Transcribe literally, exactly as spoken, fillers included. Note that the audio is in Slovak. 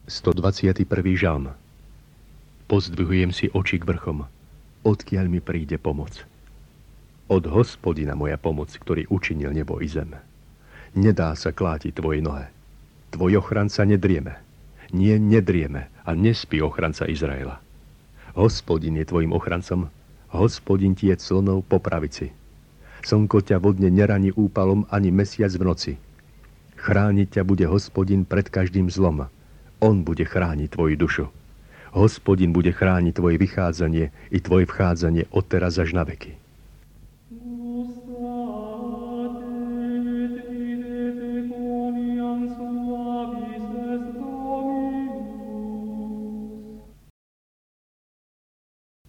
stodvadsiaty prvý žalm. Pozdvihujem si oči k vrchom, odkiaľ mi príde pomoc. Od Hospodina moja pomoc, ktorý učinil nebo i zem. Nedá sa klátiť tvojej nohe. Tvoj ochranca nedrieme. Nie, nedrieme a nespí ochranca Izraela. Hospodin je tvojim ochrancom, Hospodin ti je clonou po pravici. Slnko ťa vodne neraní úpalom ani mesiac v noci. Chrániť ťa bude Hospodin pred každým zlom. On bude chrániť tvoju dušu. Hospodin bude chrániť tvoje vychádzanie i tvoje vchádzanie od teraz až na veky.